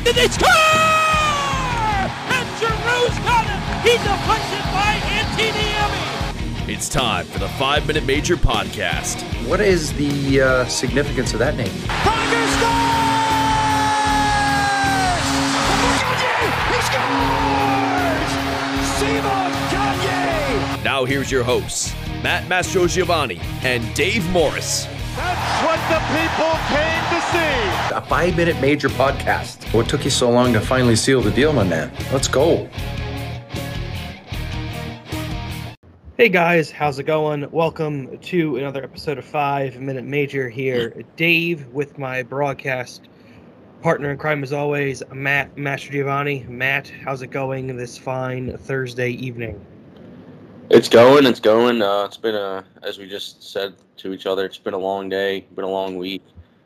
deflected, they score! And Giroux's got it! He deflects it by Antiniemi! It's time for the 5-Minute Major podcast. What is the significance of that name? Pronger scores! He scores! Simon Gagne! Now here's your hosts, Matt Mastrogiovanni and Dave Morris. That's what the people came to see. A 5-Minute Major podcast. What took you so long to finally seal the deal, my man? Let's go. Hey guys, how's it going? Welcome to another episode of 5-Minute Major here. Dave with my broadcast partner in crime as always, Matt Mastrogiovanni. Matt, how's it going this fine Thursday evening? It's going. It's been as we just said to each other, it's been a long day, been a long week.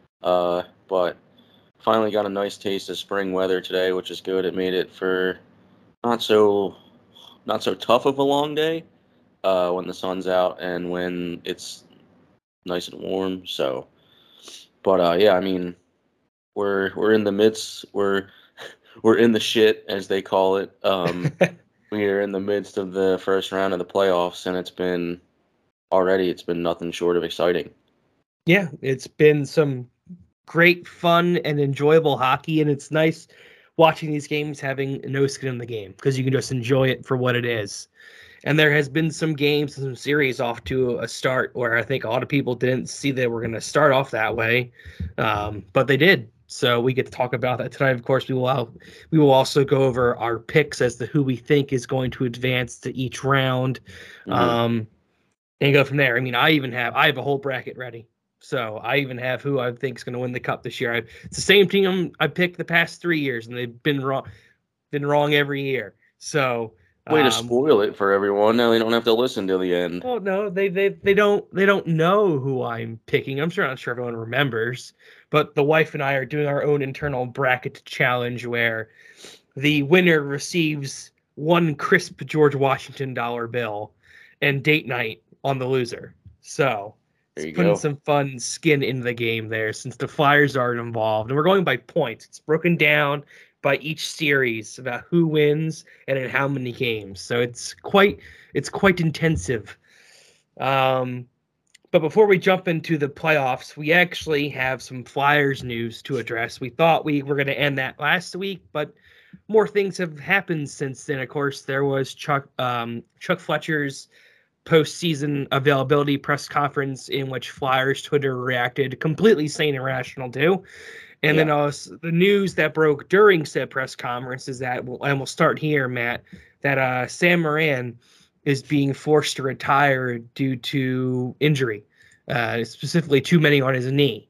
But finally got a nice taste of spring weather today, which is good. It made it for not so tough of a long day when the sun's out and when it's nice and warm. So, but yeah, I mean, we're in the midst. We're in the shit, as they call it. We are in the midst of the first round of the playoffs, and it's been nothing short of exciting. Yeah, it's been some great fun and enjoyable hockey, and it's nice watching these games having no skin in the game because you can just enjoy it for what it is. And there has been some games and some series off to a start where I think a lot of people didn't see they were going to start off that way, but they did. So we get to talk about that tonight. Of course, we will also go over our picks as to who we think is going to advance to each round, and go from there. I mean, I have a whole bracket ready. So I even have who I think is going to win the cup this year. It's the same team I picked the past 3 years, and they've been wrong every year. So way to spoil it for everyone. Now they don't have to listen till the end. Well, no, they don't know who I'm picking. I'm not sure everyone remembers, but the wife and I are doing our own internal bracket challenge where the winner receives one crisp George Washington dollar bill and date night on the loser. So it's putting some fun skin in the game there since the Flyers aren't involved, and we're going by points. It's broken down by each series about who wins and in how many games. So it's quite intensive. But before we jump into the playoffs, we actually have some Flyers news to address. We thought we were going to end that last week, but more things have happened since then. Of course, there was Chuck Fletcher's postseason availability press conference in which Flyers Twitter reacted completely sane and rational to. And then the news that broke during said press conference is that, and we'll start here, Matt, that Sam Morin is being forced to retire due to injury, specifically too many on his knee.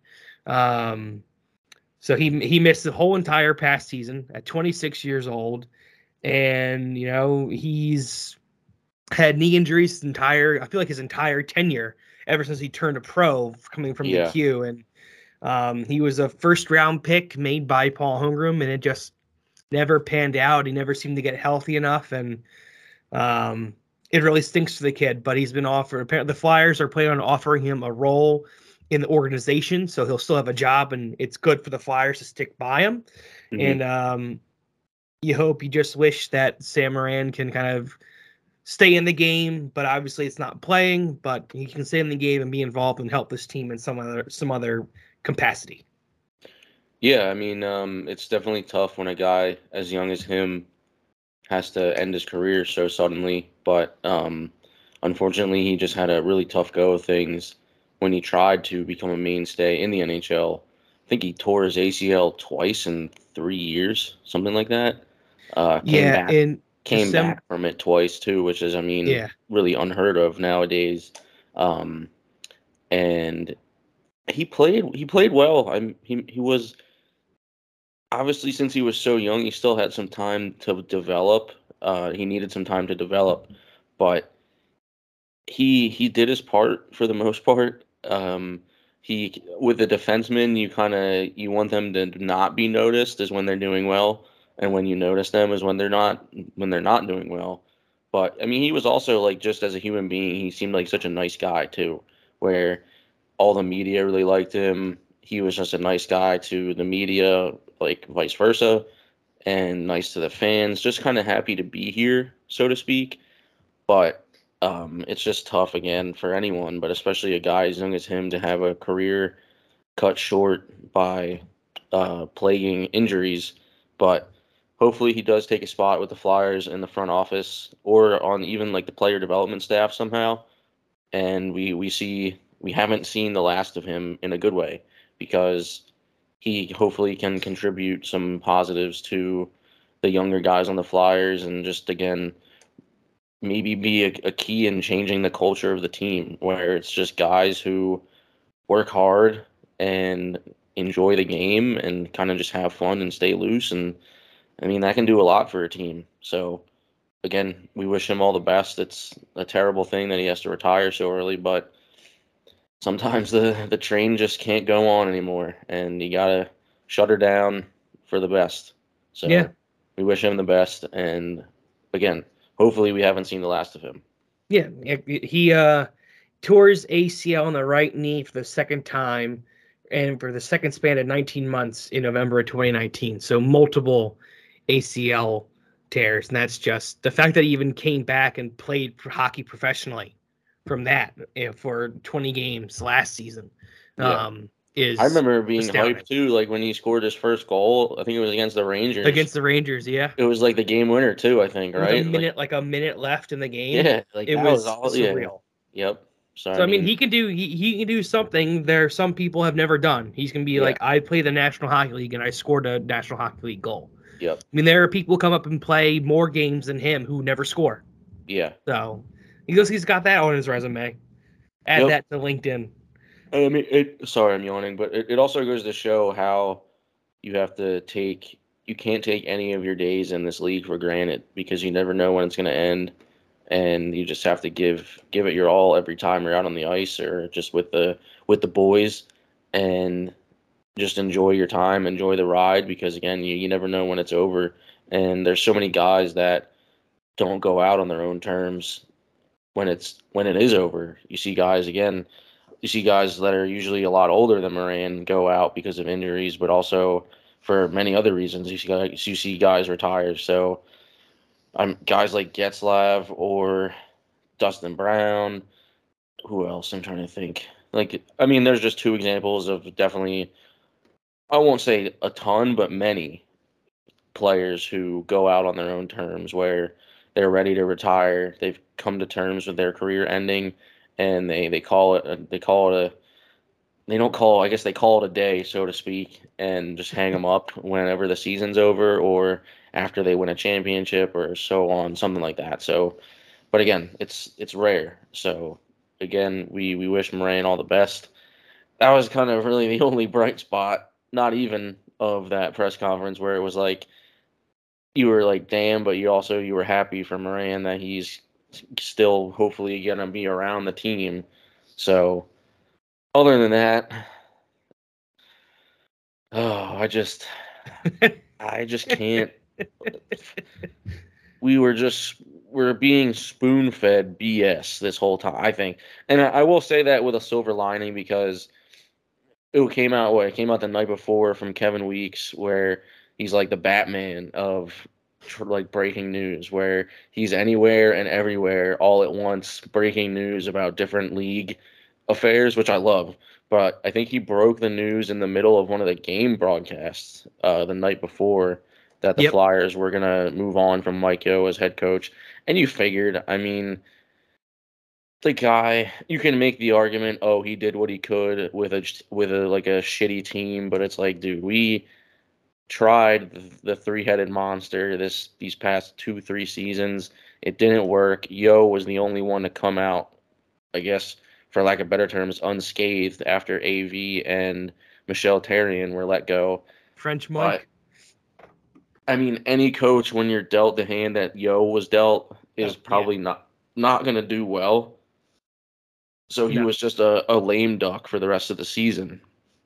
So he missed the whole entire past season at 26 years old. And, he's had knee injuries his entire tenure ever since he turned a pro coming from the Q. And he was a first-round pick made by Paul Holmgren, and it just never panned out. He never seemed to get healthy enough, and it really stinks for the kid. But he's been offered. Apparently, the Flyers are planning on offering him a role in the organization, so he'll still have a job, and it's good for the Flyers to stick by him. Mm-hmm. And you just wish that Sam Morin can kind of stay in the game, but obviously it's not playing. But he can stay in the game and be involved and help this team in some other capacity. Yeah, I mean, it's definitely tough when a guy as young as him has to end his career so suddenly, but unfortunately he just had a really tough go of things when he tried to become a mainstay in the NHL. I think he tore his ACL twice in 3 years, something like that. Came back from it twice too, which is, really unheard of nowadays. And he played well. He was obviously, since he was so young, he still had some time to develop. He needed some time to develop, but he did his part for the most part. With the defensemen, you want them to not be noticed is when they're doing well, and when you notice them is when they're not doing well. But I mean, he was also just as a human being, he seemed like such a nice guy too, where all the media really liked him. He was just a nice guy to the media, vice versa. and nice to the fans. Just kind of happy to be here, so to speak. But it's just tough again for anyone, but especially a guy as young as him to have a career cut short by plaguing injuries. But hopefully he does take a spot with the Flyers in the front office or on even like the player development staff somehow. And we haven't seen the last of him in a good way, because he hopefully can contribute some positives to the younger guys on the Flyers and just, again, maybe be a key in changing the culture of the team, where it's just guys who work hard and enjoy the game and kind of just have fun and stay loose. And I mean, that can do a lot for a team. So again, we wish him all the best. It's a terrible thing that he has to retire so early, but sometimes the train just can't go on anymore, and you gotta shut her down for the best. So Yeah. we wish him the best, and again, hopefully we haven't seen the last of him. Yeah, he tore his ACL on the right knee for the second time, and for the second span of 19 months in November of 2019. So multiple ACL tears, and that's just the fact that he even came back and played for hockey professionally from that for 20 games last season. Yeah. Is I remember being astounding. hyped too, like when he scored his first goal. I think it was against the Rangers. Against the Rangers, yeah. It was like the game winner too, I think, right? With a minute left in the game. Yeah, like it that was all, surreal. Yeah. Yep. So I mean, he can do something there some people have never done. He's gonna be like, I play the National Hockey League and I scored a National Hockey League goal. Yep. I mean, there are people who come up and play more games than him who never score. Yeah. So he's got that on his resume. Add that to LinkedIn. I mean, sorry, I'm yawning, but it also goes to show how you can't take any of your days in this league for granted, because you never know when it's going to end, and you just have to give it your all every time you're out on the ice or just with the boys, and just enjoy your time, enjoy the ride, because again, you never know when it's over, and there's so many guys that don't go out on their own terms when it is over. You see guys that are usually a lot older than Morin go out because of injuries, but also for many other reasons. You see guys retire. So guys like Getzlav or Dustin Brown. Who else? I'm trying to think. There's just two examples of definitely, I won't say a ton, but many players who go out on their own terms, where they're ready to retire. They've come to terms with their career ending, and they call it a day, so to speak, and just hang them up whenever the season's over or after they win a championship or so on, something like that. So, but again, it's rare. So again, we wish Morin all the best. That was kind of really the only bright spot, not even of that press conference, where it was like, you were like, damn, but you were happy for Morin that he's still hopefully going to be around the team. So other than that, I just can't. We're being spoon-fed BS this whole time, I think. And I will say that with a silver lining, because it came out the night before from Kevin Weeks, where he's like the Batman of like breaking news, where he's anywhere and everywhere all at once, breaking news about different league affairs, which I love. But I think he broke the news in the middle of one of the game broadcasts the night before, that the Flyers were going to move on from Mike Yeo as head coach. And you figured, I mean, the guy, you can make the argument, oh, he did what he could with a shitty team, but it's like, dude, we tried the three-headed monster these past 2-3 seasons. It didn't work. Yeo was the only one to come out, I guess, for lack of better terms, unscathed after AV and Michel Therrien were let go. French Mike. But, I mean, any coach, when you're dealt the hand that Yeo was dealt, is probably not going to do well. So he was just a lame duck for the rest of the season.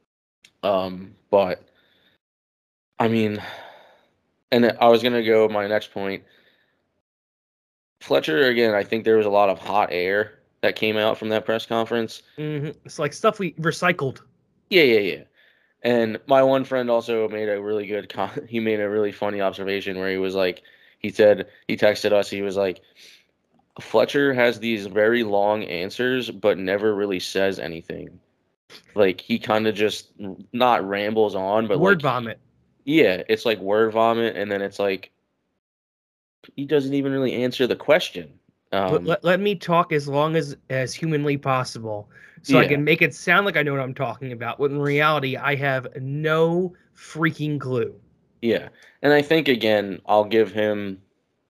But I mean, and I was going to go my next point. Fletcher, again, I think there was a lot of hot air that came out from that press conference. Mm-hmm. It's like stuff we recycled. Yeah. And my one friend also made a really good he made a really funny observation where he was like, he texted us, he was like, Fletcher has these very long answers, but never really says anything. Like, he kind of just not rambles on, but Word like, vomit. yeah, it's like word vomit, and then it's like he doesn't even really answer the question. Let me talk as long as humanly possible, so I can make it sound like I know what I'm talking about. When in reality, I have no freaking clue. Yeah, and I think again, I'll give him.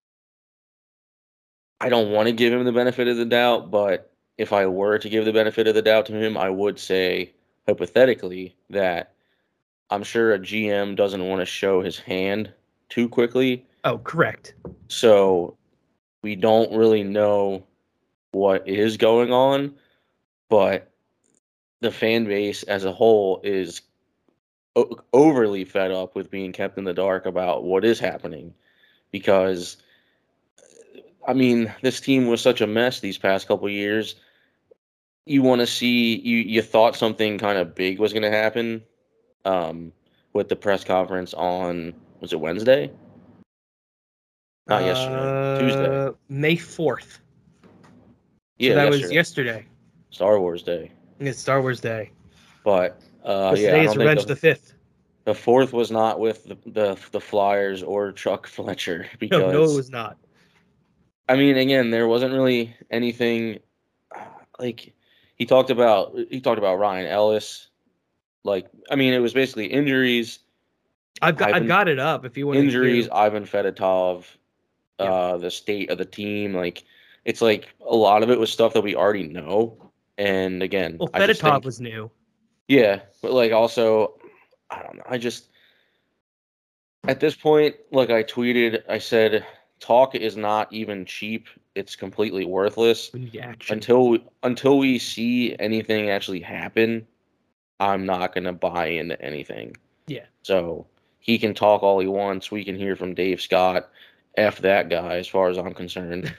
I don't want to give him the benefit of the doubt, but if I were to give the benefit of the doubt to him, I would say hypothetically that I'm sure a GM doesn't want to show his hand too quickly. Oh, correct. So we don't really know what is going on, but the fan base as a whole is overly fed up with being kept in the dark about what is happening because, I mean, this team was such a mess these past couple of years. You want to see you thought something kind of big was going to happen with the press conference on, was it Wednesday? Not yesterday. Tuesday. May 4th. Yeah, so that was yesterday. Star Wars Day. It's Star Wars Day. But yeah, today is Revenge the 5th. The 4th was not with the Flyers or Chuck Fletcher because no, it was not. I mean, again, there wasn't really anything like he talked about Ryan Ellis. Like, I mean, it was basically injuries. I've got it up if you want. Injuries, Ivan Fedotov, the state of the team. Like, it's like a lot of it was stuff that we already know. And again, well, Fedotov was new. Yeah, but like also, I don't know. I just at this point, like I tweeted, I said, talk is not even cheap. It's completely worthless. We need action. Until we see anything actually happen, I'm not gonna buy into anything. Yeah. So he can talk all he wants. We can hear from Dave Scott. F that guy, as far as I'm concerned.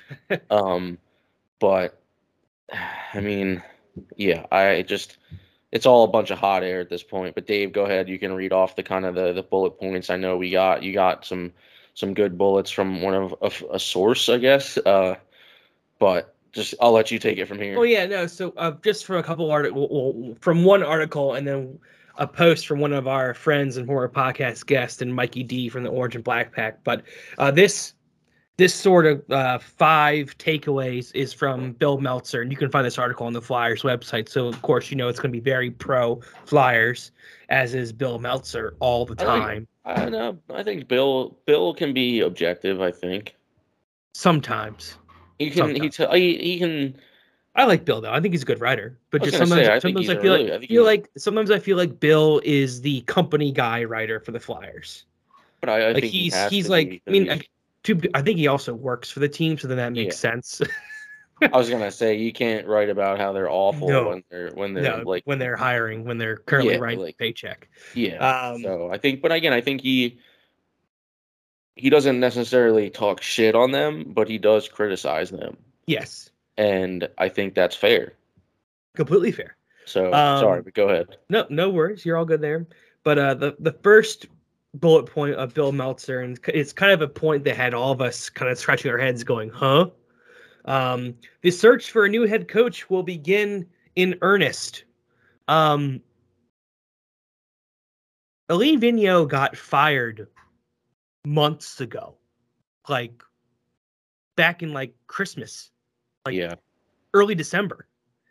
But I mean, yeah, it's all a bunch of hot air at this point. But Dave, go ahead. You can read off the kind of the bullet points. I know you got some good bullets from one of a source, I guess. But just I'll let you take it from here. Oh yeah, no. So just from a couple from one article, and then a post from one of our friends and former podcast guest, and Mikey D from the Orange and Black Pack. But this sort of 5 takeaways is from Bill Meltzer, and you can find this article on the Flyers website. So of course, it's going to be very pro Flyers, as is Bill Meltzer all the time. I think Bill can be objective. I think sometimes he can. I like Bill though. I think he's a good writer, but just sometimes I feel like Bill is the company guy writer for the Flyers. But I think he's like, I think he also works for the team, so then that makes sense. I was gonna say you can't write about how they're awful when they're hiring, when they're currently writing a paycheck. Yeah. So I think he doesn't necessarily talk shit on them, but he does criticize them. Yes. And I think that's fair. Completely fair. So sorry, but go ahead. No worries. You're all good there. But the first bullet point of Bill Meltzer, and it's kind of a point that had all of us kind of scratching our heads going, huh? The search for a new head coach will begin in earnest. Alain Vigneault got fired months ago, like back in like Christmas, early December.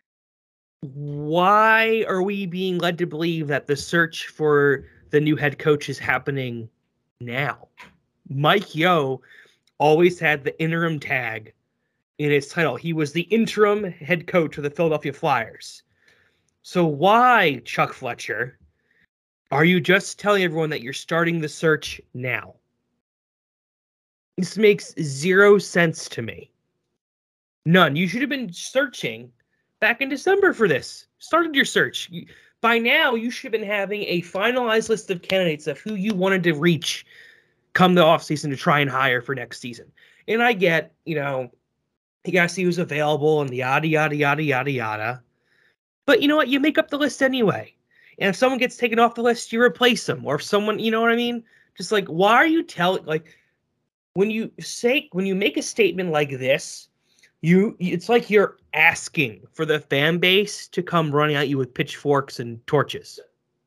Why are we being led to believe that the search for the new head coach is happening now? Mike Yeo always had the interim tag in his title. He was the interim head coach of the Philadelphia Flyers. So why, Chuck Fletcher, are you just telling everyone that you're starting the search now? This makes zero sense to me. None. You should have been searching back in December for this. Started your search. By now, you should have been having a finalized list of candidates of who you wanted to reach come the offseason to try and hire for next season. And I get, you got to see who's available and yada, yada, yada, yada, yada. But you know what? You make up the list anyway. And if someone gets taken off the list, you replace them. Or if someone, you know what I mean? Just like, why are you telling, like, when you make a statement like this, it's like you're asking for the fan base to come running at you with pitchforks and torches.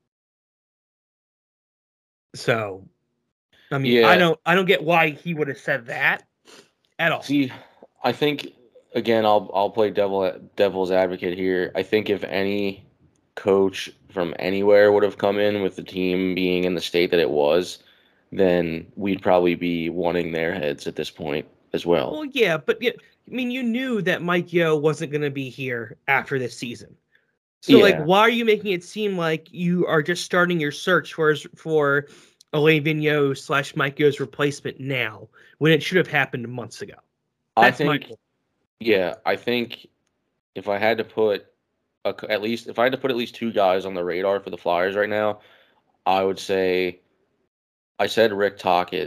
So, I mean, Yeah. I don't get why he would have said that at all. See, I think again, I'll play devil's advocate here. I think if any coach from anywhere would have come in with the team being in the state that it was, then we'd probably be wanting their heads at this point as well. Well, yeah, but I mean, you knew that Mike Yeo wasn't going to be here after this season. So, like, Yeah. why are you making it seem like you are just starting your search for Alain Vigneault / Mike Yeo's replacement now, when it should have happened months ago? That's my point. Yeah, I think if I had to put at least two guys on the radar for the Flyers right now, I would say I said Rick Tocchet.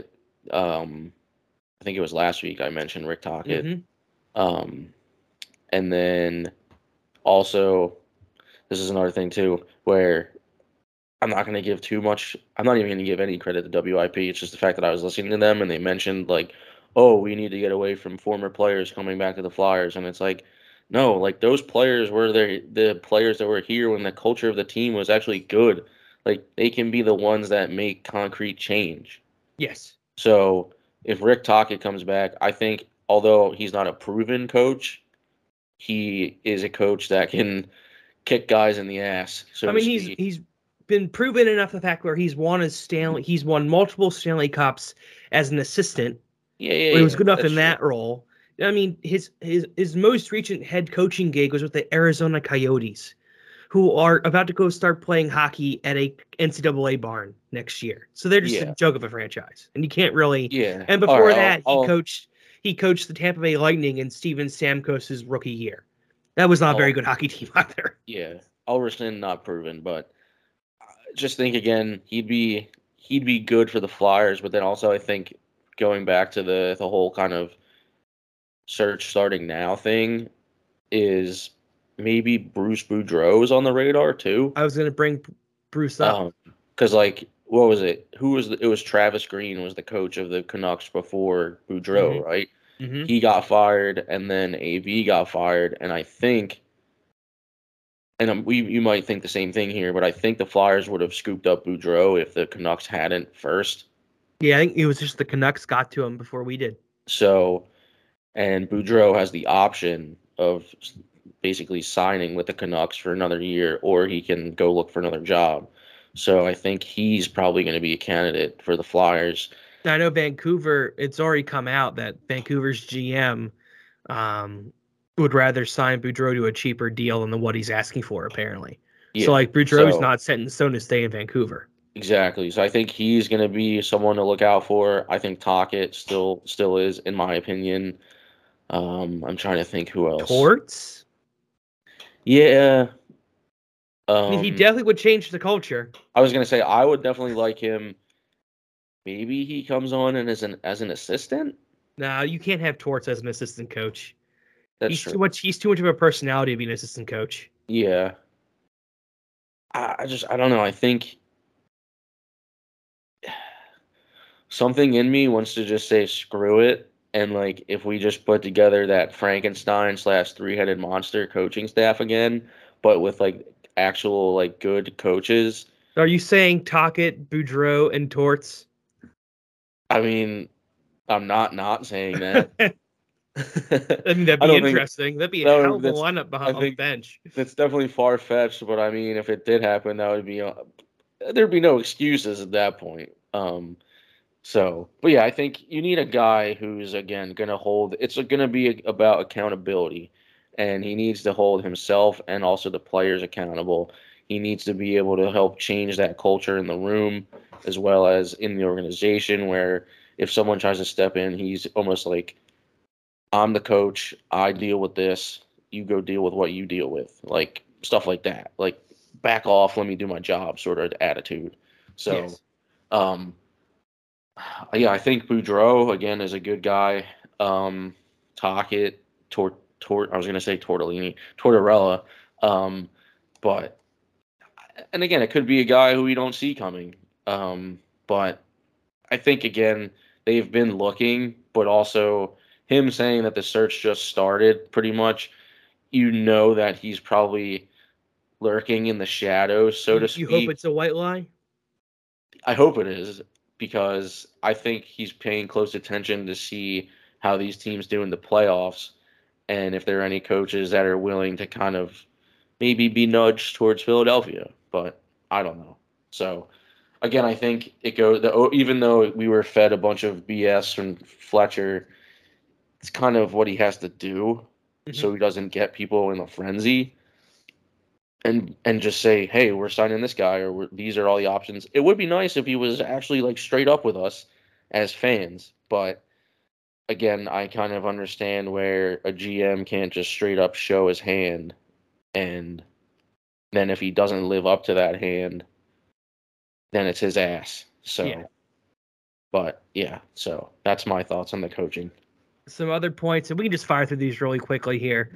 I think it was last week I mentioned Rick Tocchet. Mm-hmm. And then also, this is another thing too, where I'm not going to give too much. I'm not even going to give any credit to WIP. It's just the fact that I was listening to them and they mentioned like, oh, we need to get away from former players coming back to the Flyers. And it's like, no, like those players were the players that were here when the culture of the team was actually good. Like they can be the ones that make concrete change. Yes. So if Rick Tocchet comes back, I think although he's not a proven coach, he is a coach that can kick guys in the ass. So I mean, he's been proven enough the fact where he's won multiple Stanley Cups as an assistant. Yeah, he was good enough in true. that role. I mean, his most recent head coaching gig was with the Arizona Coyotes, who are about to go start playing hockey at a NCAA barn next year. So they're just a joke of a franchise, and you can't really. Yeah. And before that, he coached the Tampa Bay Lightning in Steven Stamkos's rookie year. That was not a very good hockey team either. Yeah, I'll rescind not proven, but just think again, he'd be good for the Flyers, but then also I think going back to the whole kind of search starting now thing is maybe Bruce Boudreau is on the radar too. I was going to bring Bruce up. Because like, what was it? It was Travis Green was the coach of the Canucks before Boudreau, right? Mm-hmm. He got fired, and then AV got fired, and I think, and you might think the same thing here, but I think the Flyers would have scooped up Boudreau if the Canucks hadn't first. Yeah, I think it was just the Canucks got to him before we did. So, and Boudreau has the option of basically signing with the Canucks for another year, or he can go look for another job. So I think he's probably going to be a candidate for the Flyers. I know Vancouver, it's already come out that Vancouver's GM would rather sign Boudreau to a cheaper deal than what he's asking for, apparently. Yeah, so, like, Boudreau's not set in stone to stay in Vancouver. Exactly. So I think he's going to be someone to look out for. I think Tocchet still is, in my opinion. I'm trying to think who else. Torts? Yeah. I mean, he definitely would change the culture. I was going to say, I would definitely like him. Maybe he comes on and as an assistant? No, you can't have Torts as an assistant coach. That's true. He's too much of a personality to be an assistant coach. Yeah. I don't know. I think something in me wants to just say screw it. And like, if we just put together that Frankenstein / three-headed monster coaching staff again, but with like actual like good coaches. Are you saying Tocchet, Boudreau, and Torts? I mean, I'm not saying that. I mean, that'd be interesting. That'd be a hell of a lineup on the bench. It's definitely far-fetched, but I mean, if it did happen, that would be there'd be no excuses at that point. But yeah, I think you need a guy who's again going to hold. It's going to be about accountability, and he needs to hold himself and also the players accountable. He needs to be able to help change that culture in the room as well as in the organization, where if someone tries to step in, he's almost like, I'm the coach, I deal with this, you go deal with what you deal with. Like, stuff like that. Like, back off, let me do my job sort of attitude. So, yes. Yeah, I think Boudreau, again, is a good guy. Tocchet, I was going to say Tortorella. But And again, it could be a guy who we don't see coming. But I think, again, they've been looking, but also him saying that the search just started pretty much, that he's probably lurking in the shadows, so to speak. You hope it's a white lie? I hope it is, because I think he's paying close attention to see how these teams do in the playoffs, and if there are any coaches that are willing to kind of maybe be nudged towards Philadelphia, but I don't know. So, again, I think even though we were fed a bunch of BS from Fletcher, it's kind of what he has to do so he doesn't get people in a frenzy and just say, hey, we're signing this guy, or these are all the options. It would be nice if he was actually like straight up with us as fans, but again, I kind of understand where a GM can't just straight up show his hand, and then if he doesn't live up to that hand, then it's his ass. So, yeah. But yeah, so that's my thoughts on the coaching. Some other points, and we can just fire through these really quickly here.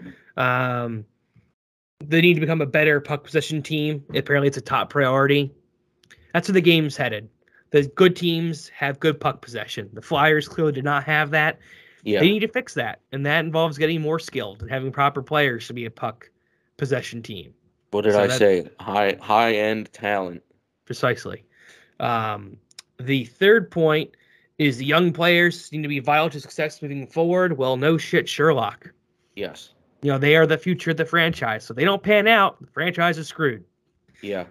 They need to become a better puck possession team. Apparently, it's a top priority. That's where the game's headed. The good teams have good puck possession. The Flyers clearly did not have that. Yeah. They need to fix that, and that involves getting more skilled and having proper players to be a puck possession team. What did I say? High-end talent. Precisely. The third point is the young players need to be vital to success moving forward. Well, no shit, Sherlock. Yes. They are the future of the franchise. So if they don't pan out, the franchise is screwed. Yeah.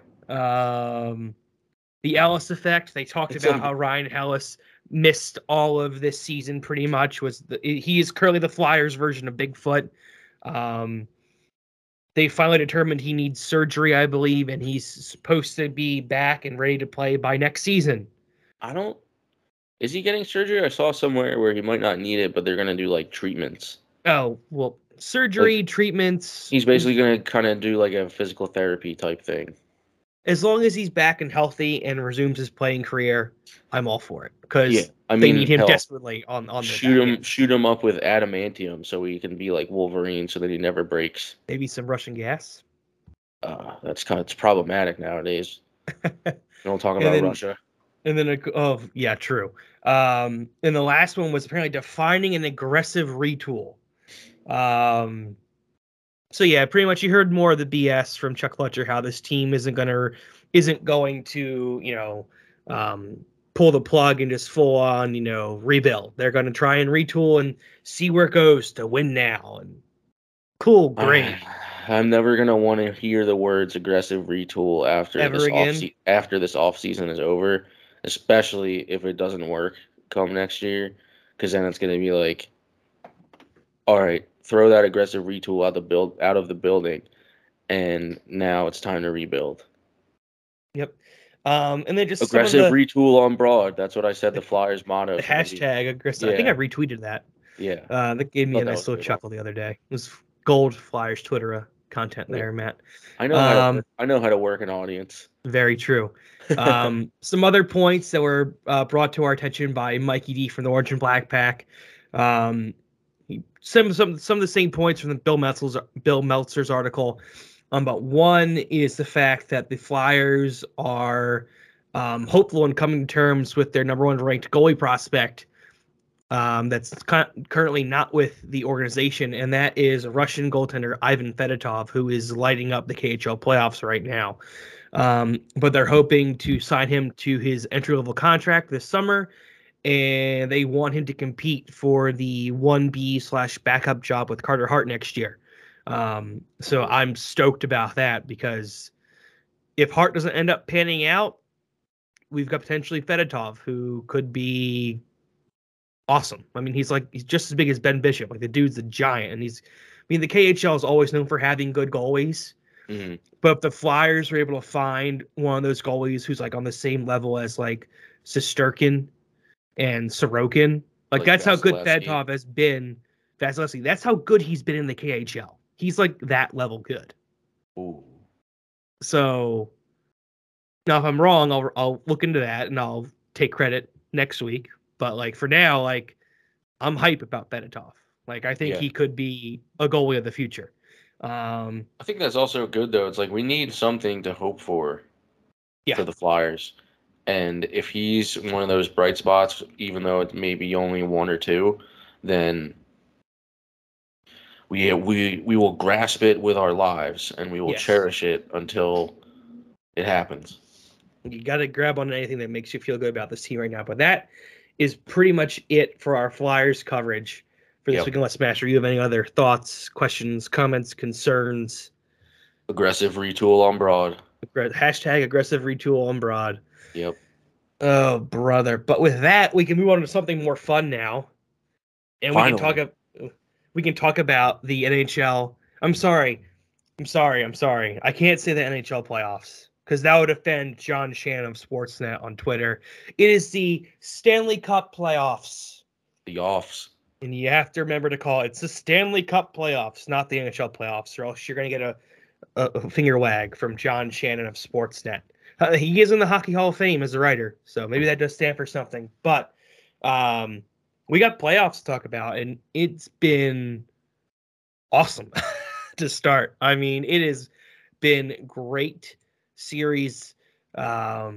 The Ellis effect, they talked about how Ryan Ellis missed all of this season pretty much. He is currently the Flyers version of Bigfoot. They finally determined he needs surgery, I believe, and he's supposed to be back and ready to play by next season. Is he getting surgery? I saw somewhere where he might not need it, but they're going to do like treatments. Oh, well, surgery, treatments. He's basically going to kind of do like a physical therapy type thing. As long as he's back and healthy and resumes his playing career, I'm all for it, because they need him desperately on the shoot him up with adamantium so he can be like Wolverine, so that he never breaks. Maybe some Russian gas. It's problematic nowadays. Don't talk about Russia. And then true. And the last one was apparently defining an aggressive retool. So yeah, pretty much you heard more of the BS from Chuck Fletcher, how this team isn't going to pull the plug and just full on, rebuild. They're going to try and retool and see where it goes to win now. And cool, great. I'm never going to want to hear the words aggressive retool after this offseason is over, especially if it doesn't work come next year, because then it's going to be like, all right, throw that aggressive retool out of the building, and now it's time to rebuild. Yep. And then just aggressive retool on Broad. That's what I said. The Flyers motto. The hashtag aggressive. Yeah. I think I retweeted that. Yeah. That gave me a nice little chuckle the other day. It was gold Flyers Twitter content there, Matt. I know how to work an audience. Very true. Some other points that were brought to our attention by Mikey D from the Orange and Black Pack. Some of the same points from the Bill Meltzer's article. But one is the fact that the Flyers are hopeful in coming to terms with their number one ranked goalie prospect that's currently not with the organization, and that is Russian goaltender Ivan Fedotov, who is lighting up the KHL playoffs right now. But they're hoping to sign him to his entry-level contract this summer, and they want him to compete for the 1B/backup job with Carter Hart next year. So I'm stoked about that, because if Hart doesn't end up panning out, we've got potentially Fedotov, who could be awesome. I mean, he's just as big as Ben Bishop. Like, the dude's a giant, and the KHL is always known for having good goalies. Mm-hmm. But if the Flyers are able to find one of those goalies who's like on the same level as like Shesterkin and Sorokin, like that's how good Fedotov has been. Vasilevsky, that's how good he's been in the KHL. He's like that level good. Ooh. So now, if I'm wrong, I'll look into that and I'll take credit next week. But like for now, like I'm hype about Fedotov. Like I think he could be a goalie of the future. I think that's also good, though. It's like we need something to hope for the Flyers. And if he's one of those bright spots, even though it may be only one or two, then we will grasp it with our lives and we will cherish it until it happens. You got to grab on anything that makes you feel good about this team right now. But that is pretty much it for our Flyers coverage for this week in Let's Smash. Do you have any other thoughts, questions, comments, concerns? Aggressive retool on Broad. Hashtag aggressive retool on Broad. Yep. Oh, brother. But with that, we can move on to something more fun now. And we can talk about the NHL. I'm sorry. I can't say the NHL playoffs because that would offend John Shannon of Sportsnet on Twitter. It is the Stanley Cup playoffs. The offs. And you have to remember to call it's the Stanley Cup playoffs, not the NHL playoffs, or else you're going to get a finger wag from John Shannon of Sportsnet. He is in the Hockey Hall of Fame as a writer, so maybe that does stand for something. But we got playoffs to talk about, and it's been awesome to start. I mean, it has been great series. I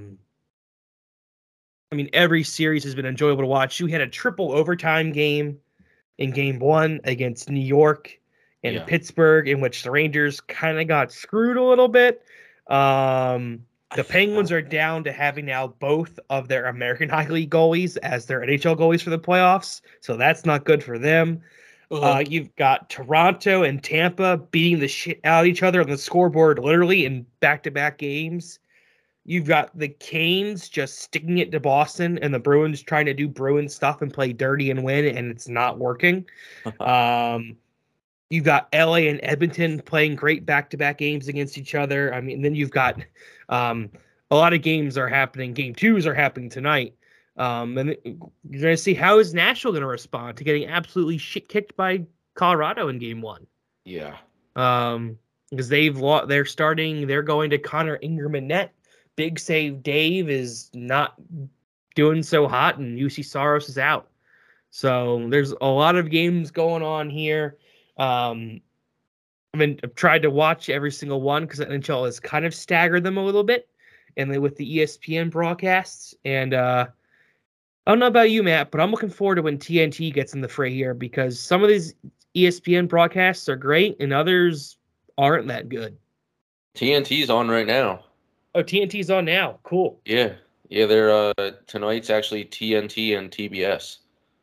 mean, every series has been enjoyable to watch. We had a triple overtime game in Game 1 against New York and Pittsburgh, in which the Rangers kind of got screwed a little bit. The Penguins are down to having now both of their American Hockey League goalies as their NHL goalies for the playoffs, so that's not good for them. You've got Toronto and Tampa beating the shit out of each other on the scoreboard, literally in back-to-back games. You've got the Canes just sticking it to Boston, and the Bruins trying to do Bruin stuff and play dirty and win, and it's not working. You've got LA and Edmonton playing great back-to-back games against each other. I mean, then you've got a lot of games are happening. Game 2s are happening tonight. And you're going to see how is Nashville going to respond to getting absolutely shit kicked by Colorado in Game 1. Yeah. Because they're going to Connor Ingram and net. Big Save Dave is not doing so hot, and UC Saros is out. So there's a lot of games going on here. I've tried to watch every single one because the NHL has kind of staggered them a little bit, and with the ESPN broadcasts. And I don't know about you, Matt, but I'm looking forward to when TNT gets in the fray here because some of these ESPN broadcasts are great and others aren't that good. TNT's on right now. Oh, TNT's on now. Cool. Yeah. They're tonight's actually TNT and TBS.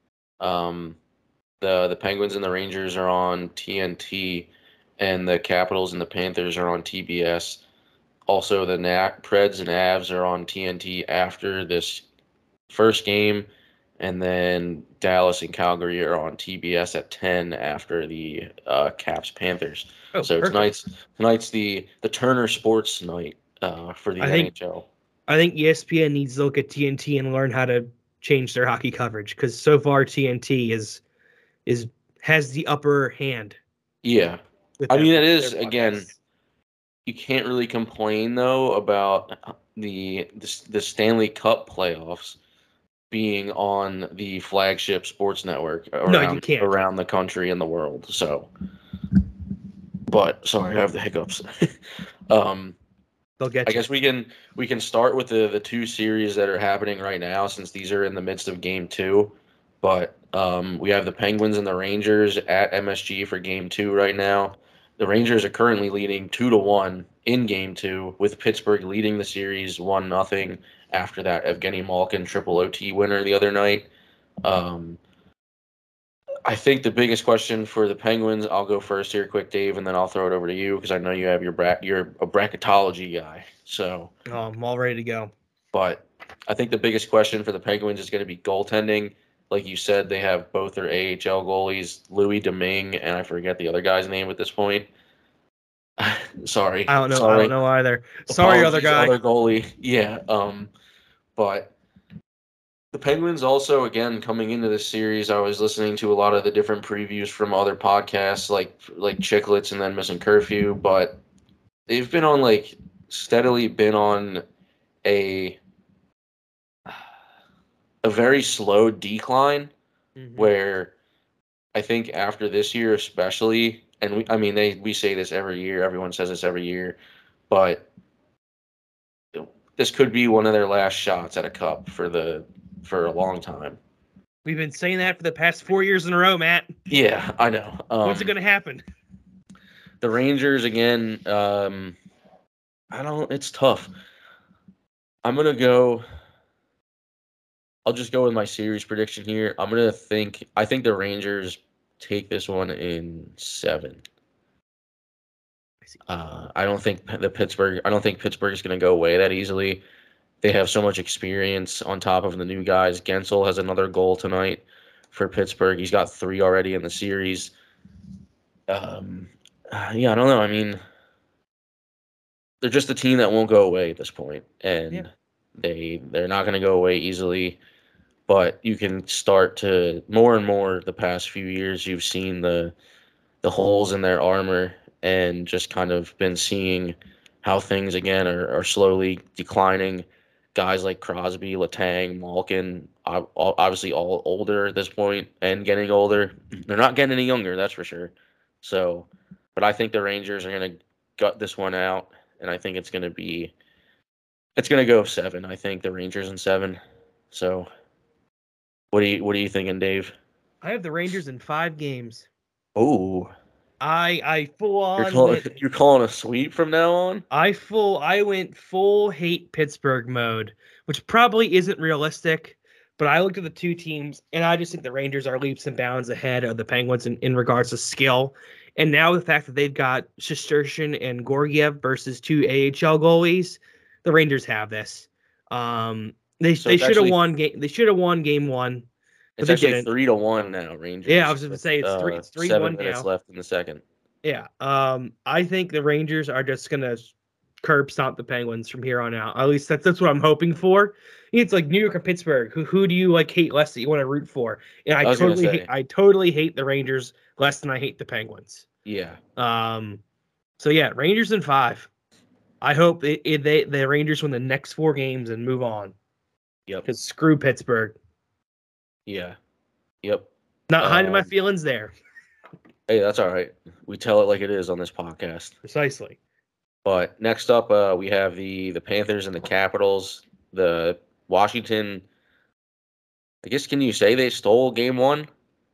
The Penguins and the Rangers are on TNT, and the Capitals and the Panthers are on TBS. Also, the Preds and Avs are on TNT after this first game, and then Dallas and Calgary are on TBS at 10 after the Caps Panthers. Oh, so tonight's the Turner Sports night for the NHL. I think ESPN needs to look at TNT and learn how to change their hockey coverage because so far TNT has the upper hand. Yeah, I mean it is again. You can't really complain though about the Stanley Cup playoffs being on the flagship sports network around the country and the world. So, but sorry, I have the hiccups. They'll get I guess we can start with the two series that are happening right now since these are in the midst of Game 2. But we have the Penguins and the Rangers at MSG for Game 2 right now. The Rangers are currently leading 2-1 in Game 2, with Pittsburgh leading the series 1-0 after that Evgeny Malkin triple OT winner the other night. I think the biggest question for the Penguins, I'll go first here quick, Dave, and then I'll throw it over to you because I know you have you're a bracketology guy. So I'm all ready to go. But I think the biggest question for the Penguins is going to be goaltending. Like you said, they have both their AHL goalies, Louis Domingue, and I forget the other guy's name at this point. Sorry. I don't know either. Sorry, other guy. Other goalie. Yeah. But the Penguins also, again, coming into this series, I was listening to a lot of the different previews from other podcasts like Chicklets and then Missing Curfew, but they've been steadily been on a very slow decline where I think after this year especially, and we say this every year. Everyone says this every year, but this could be one of their last shots at a cup for a long time. We've been saying that for the past 4 years in a row, Matt. Yeah, I know. When's it going to happen? The Rangers again. It's tough. I'll just go with my series prediction here. I think the Rangers take this one in 7. I don't think Pittsburgh is going to go away that easily. They have so much experience on top of the new guys. Gensel has another goal tonight for Pittsburgh. He's got 3 already in the series. I don't know. I mean, they're just a team that won't go away at this point, and they're not going to go away easily. But you can start to more and more the past few years. You've seen the holes in their armor, and just kind of been seeing how things again are slowly declining. Guys like Crosby, Letang, Malkin, obviously all older at this point and getting older. They're not getting any younger, that's for sure. So, but I think the Rangers are going to gut this one out, and I think it's going to go 7. I think the Rangers in 7. So, what are you thinking, Dave? I have the Rangers in 5 games. Oh, I full on. You're calling a sweep from now on? I went full hate Pittsburgh mode, which probably isn't realistic. But I looked at the two teams, and I just think the Rangers are leaps and bounds ahead of the Penguins in regards to skill. And now the fact that they've got Shesterkin and Georgiev versus 2 AHL goalies, the Rangers have this. They should have won game. They should have won game 1. It's actually 3-1 now, Rangers. Yeah, I was going to say it's 3-1 7 minutes left in the second. Yeah, I think the Rangers are just going to curb stomp the Penguins from here on out. At least that's what I'm hoping for. It's like New York or Pittsburgh. Who do you hate less that you want to root for? And I totally hate the Rangers less than I hate the Penguins. Yeah. So yeah, Rangers in 5. I hope the Rangers win the next 4 games and move on. Yep. Because screw Pittsburgh. Yeah. Yep. Not hiding my feelings there. Hey, that's all right. We tell it like it is on this podcast. Precisely. But next up, we have the Panthers and the Capitals. The Washington, I guess, can you say they stole game 1?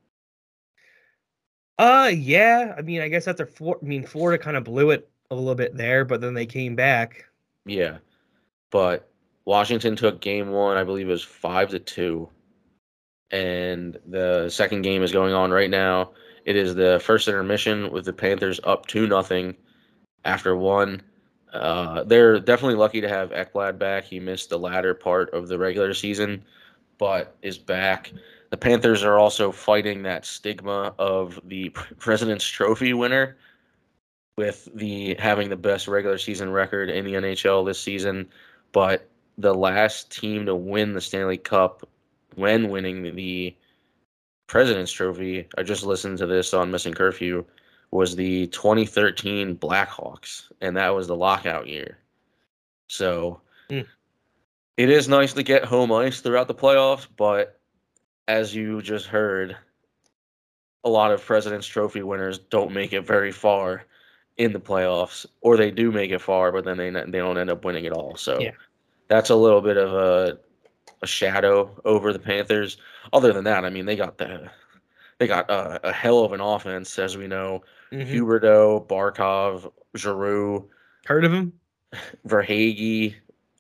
Yeah. I mean, I guess after Florida kind of blew it a little bit there, but then they came back. Yeah. But Washington took game 1, I believe it was 5-2. And the second game is going on right now. It is the first intermission with the Panthers up 2-0 after 1. They're definitely lucky to have Ekblad back. He missed the latter part of the regular season, but is back. The Panthers are also fighting that stigma of the President's Trophy winner with having the best regular season record in the NHL this season. But the last team to win the Stanley Cup when winning the President's Trophy, I just listened to this on Missing Curfew, was the 2013 Blackhawks, and that was the lockout year. So it is nice to get home ice throughout the playoffs, but as you just heard, a lot of President's Trophy winners don't make it very far in the playoffs, or they do make it far, but then they don't end up winning at all. So that's a little bit of a shadow over the Panthers. Other than that, I mean, they got a hell of an offense, as we know. Huberdeau, Barkov, Giroux. Heard of him? Verhaeghe,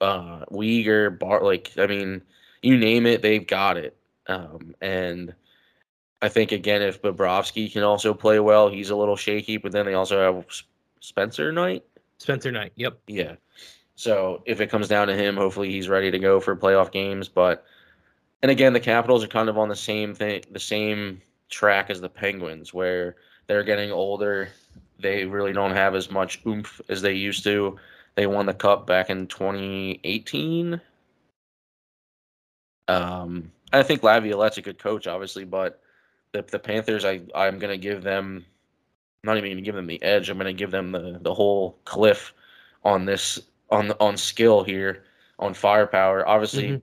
Uyghur, you name it, they've got it. And I think, again, if Bobrovsky can also play well, he's a little shaky, but then they also have Spencer Knight. Yep. Yeah. So if it comes down to him, hopefully he's ready to go for playoff games. And again, the Capitals are kind of on the same track as the Penguins, where they're getting older. They really don't have as much oomph as they used to. They won the Cup back in 2018. I think Laviolette's a good coach, obviously, but the Panthers, I'm going to give them, I'm not even going to give them the edge. I'm going to give them the whole cliff on this, on skill here, on firepower. Obviously,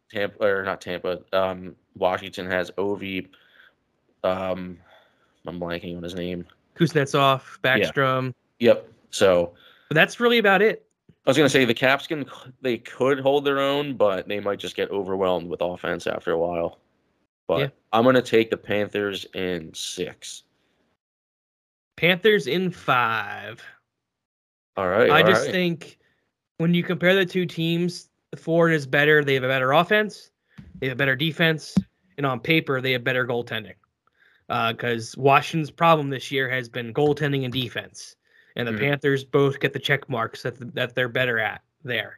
Washington has Ovi. I'm blanking on his name. Kuznetsov, Backstrom. Yep. So But that's really about it. I was gonna say the Caps they could hold their own, but they might just get overwhelmed with offense after a while. But Yeah. I'm gonna take the Panthers in 6. Panthers in 5. All right. I just think when you compare the two teams, Florida is better. They have a better offense. They have a better defense. And on paper, they have better goaltending. Because Washington's problem this year has been goaltending and defense. And the Panthers both get the check marks that they're better at there.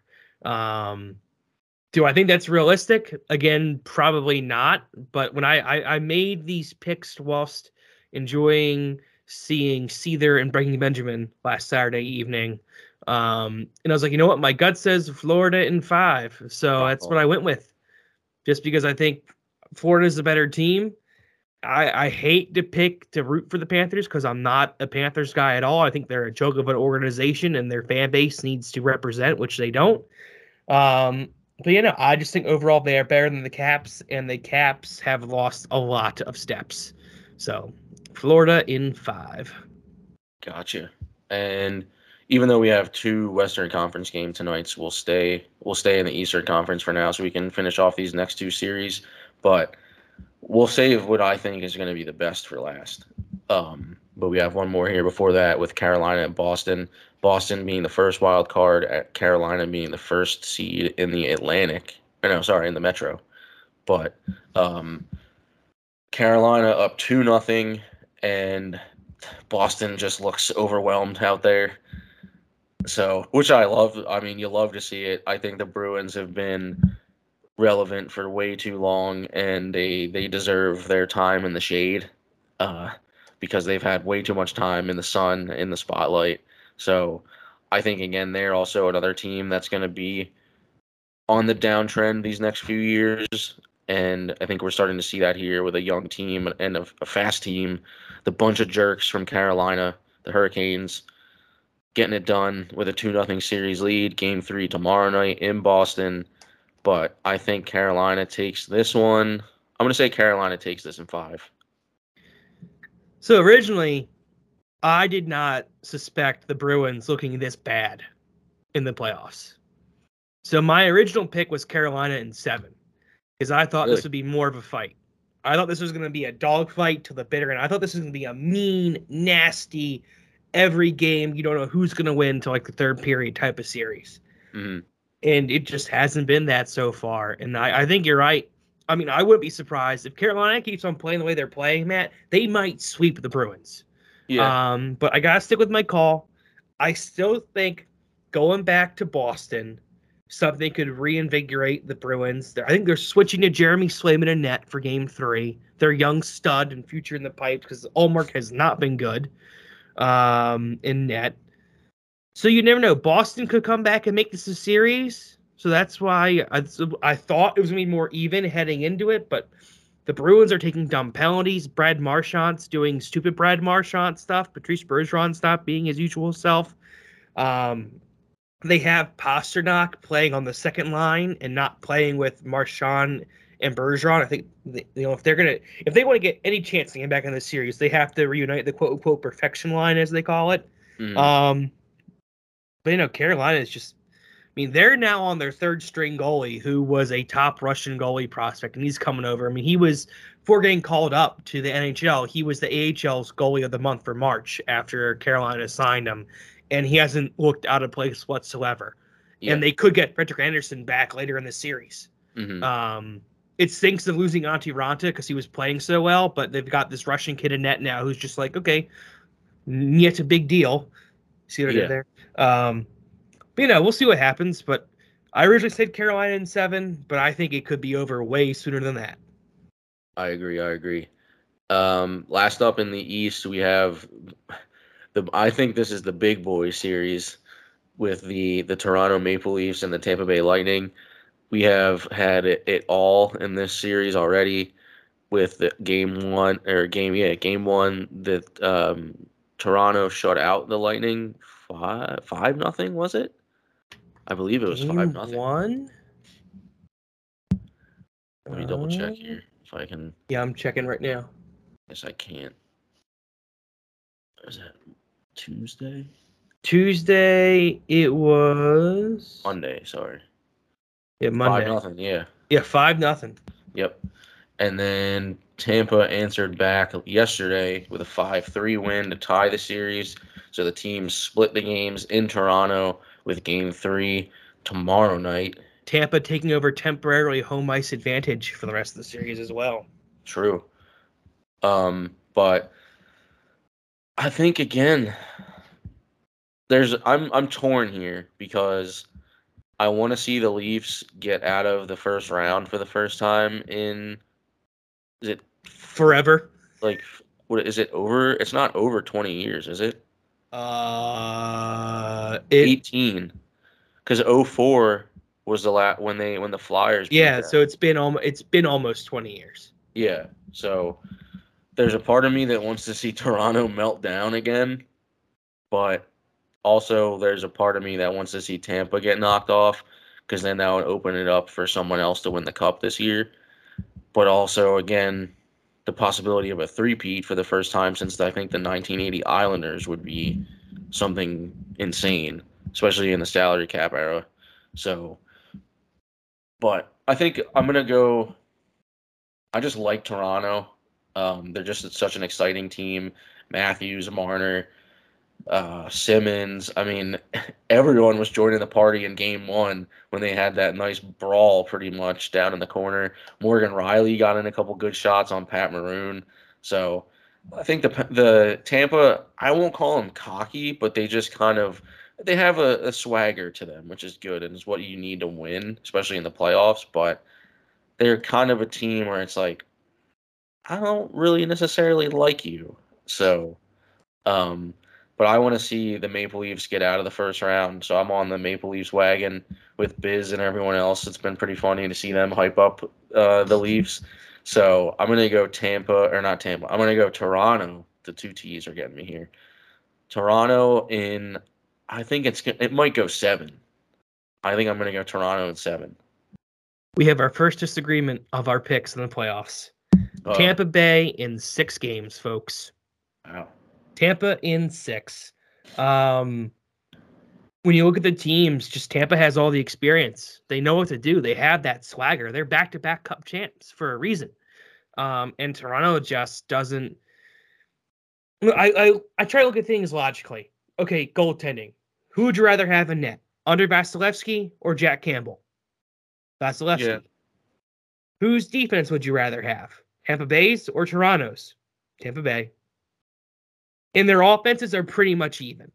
Do I think that's realistic? Again, probably not. But when I made these picks whilst enjoying seeing Seether and Breaking Benjamin last Saturday evening, and I was like, you know what? My gut says Florida in 5. So that's what I went with. Just because I think Florida is a better team. I hate to root for the Panthers because I'm not a Panthers guy at all. I think they're a joke of an organization and their fan base needs to represent, which they don't. But I just think overall they are better than the Caps, and the Caps have lost a lot of steps. So Florida in 5. Gotcha. And even though we have 2 Western Conference games tonight, we'll stay in the Eastern Conference for now so we can finish off these next 2 series. But we'll save what I think is going to be the best for last. But we have one more here before that with Carolina and Boston. Boston being the first wild card, at Carolina being the first seed in the Atlantic. In the Metro. But Carolina up 2-0, and Boston just looks overwhelmed out there. So, which I love. I mean, you love to see it. I think the Bruins have been relevant for way too long, and they deserve their time in the shade because they've had way too much time in the sun, in the spotlight. So I think, again, they're also another team that's going to be on the downtrend these next few years, and I think we're starting to see that here with a young team and a fast team. The bunch of jerks from Carolina, the Hurricanes, getting it done with a 2-0 series lead, Game 3 tomorrow night in Boston. But I think Carolina takes this one. I'm going to say Carolina takes this in 5. So originally, I did not suspect the Bruins looking this bad in the playoffs. So my original pick was Carolina in 7 because I thought this would be more of a fight. I thought this was going to be a dogfight to the bitter end. I thought this was going to be a mean, nasty, every game you don't know who's going to win until like the third period type of series. Mm-hmm. And it just hasn't been that so far. And I think you're right. I mean, I wouldn't be surprised if Carolina keeps on playing the way they're playing, Matt. They might sweep the Bruins. Yeah. But I got to stick with my call. I still think going back to Boston, something could reinvigorate the Bruins. I think they're switching to Jeremy Swayman in net for Game 3. Their young stud and future in the pipes because Ullmark has not been good in net. So you never know. Boston could come back and make this a series. So that's why I thought it was going to be more even heading into it. But the Bruins are taking dumb penalties. Brad Marchand's doing stupid Brad Marchand stuff. Patrice Bergeron's not being his usual self. They have Pasternak playing on the second line and not playing with Marchand and Bergeron. I think if they want to get any chance to get back in the series, they have to reunite the quote unquote perfection line as they call it. Mm-hmm. But Carolina is just. I mean, they're now on their third string goalie, who was a top Russian goalie prospect, and he's coming over. I mean, he was, before getting called up to the NHL, he was the AHL's goalie of the month for March after Carolina signed him, and he hasn't looked out of place whatsoever. Yeah. And they could get Frederik Andersen back later in the series. Mm-hmm. It stinks of losing Antti Raanta because he was playing so well, but they've got this Russian kid in net now who's just like, okay, it's a big deal. See what I did there? But, we'll see what happens. But I originally said Carolina in 7, but I think it could be over way sooner than that. I agree. Last up in the East, we have I think this is the big boy series with the Toronto Maple Leafs and the Tampa Bay Lightning. We have had it all in this series already with the game one that Toronto shut out the Lightning 5-0, was it? I believe it was 5-0. Let me double check here if I can. Yeah, I'm checking right now. Yes, I can't. Was that Tuesday? Tuesday, it was Monday, sorry. Yeah, Monday. 5-0, yeah. Yeah, 5-0. Yep. And then Tampa answered back yesterday with a 5-3 win to tie the series. So the teams split the games in Toronto with Game 3 tomorrow night. Tampa taking over temporarily home ice advantage for the rest of the series as well. True. But I think again, I'm torn here because I want to see the Leafs get out of the first round for the first time in forever. Like, what is it over? It's not over 20 years, is it? 18. Because 04 was the last when the Flyers. Yeah, so it's been almost 20 years. Yeah, so there's a part of me that wants to see Toronto melt down again, but also there's a part of me that wants to see Tampa get knocked off because then that would open it up for someone else to win the cup this year. But also, again, the possibility of a three-peat for the first time since I think the 1980 Islanders would be something insane, especially in the salary cap era. So, but I think I'm going to go – I just like Toronto. They're just such an exciting team. Matthews, Marner, Simmons. I mean, everyone was joining the party in Game 1 when they had that nice brawl pretty much down in the corner. Morgan Riley got in a couple good shots on Pat Maroon. So I think the Tampa, I won't call them cocky, but they just kind of they have a swagger to them, which is good and is what you need to win, especially in the playoffs. But they're kind of a team where it's like, I don't really necessarily like you. So, but I want to see the Maple Leafs get out of the first round. So I'm on the Maple Leafs wagon with Biz and everyone else. It's been pretty funny to see them hype up the Leafs. So I'm going to go I'm going to go Toronto. The two T's are getting me here. Toronto I think it might go 7. I think I'm going to go Toronto in 7. We have our first disagreement of our picks in the playoffs. Tampa Bay in 6 games, folks. Wow. Tampa in 6. When you look at the teams, just Tampa has all the experience. They know what to do. They have that swagger. They're back-to-back Cup champs for a reason. And Toronto just doesn't. I try to look at things logically. Okay, goaltending. Who would you rather have in net? Andrei Vasilevsky or Jack Campbell? Vasilevsky. Yeah. Whose defense would you rather have? Tampa Bay's or Toronto's? Tampa Bay. And their offenses are pretty much even.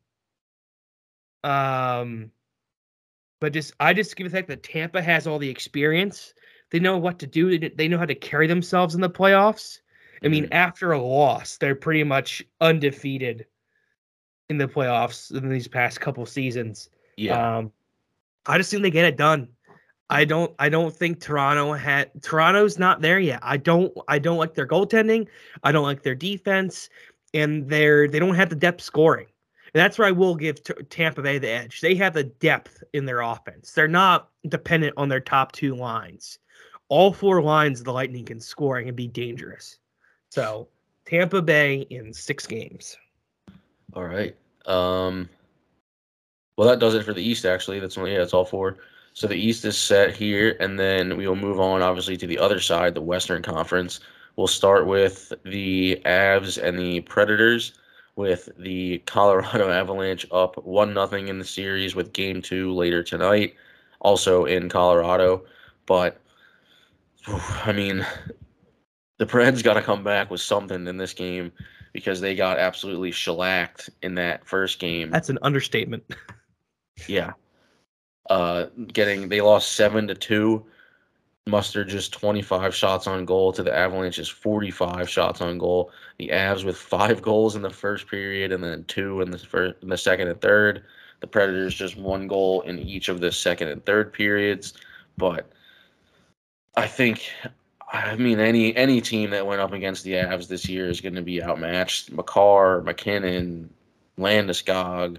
But I just give the fact that Tampa has all the experience. They know what to do. They know how to carry themselves in the playoffs. I mean, after a loss, they're pretty much undefeated in the playoffs in these past couple seasons. Yeah. I just think they get it done. I don't think Toronto's not there yet. I don't like their goaltending. I don't like their defense, and they don't have the depth scoring. And that's where I will give Tampa Bay the edge. They have the depth in their offense. They're not dependent on their top 2 lines. All 4 lines of the Lightning can score and be dangerous. So Tampa Bay in 6 games. All right. Well, that does it for the East. Actually, it's all 4. So the East is set here, and then we will move on, obviously, to the other side, the Western Conference. We'll start with the Avs and the Predators, with the Colorado Avalanche up 1-0 in the series with Game 2 later tonight, also in Colorado. But, I mean, the Preds got to come back with something in this game because they got absolutely shellacked in that first game. That's an understatement. Yeah. They lost 7-2, mustered just 25 shots on goal to the Avalanche's 45 shots on goal. The Avs with 5 goals in the first period and then 2 in the second and third. The Predators just 1 goal in each of the second and third periods. But I think, any team that went up against the Avs this year is going to be outmatched. Makar, McKinnon, Landeskog,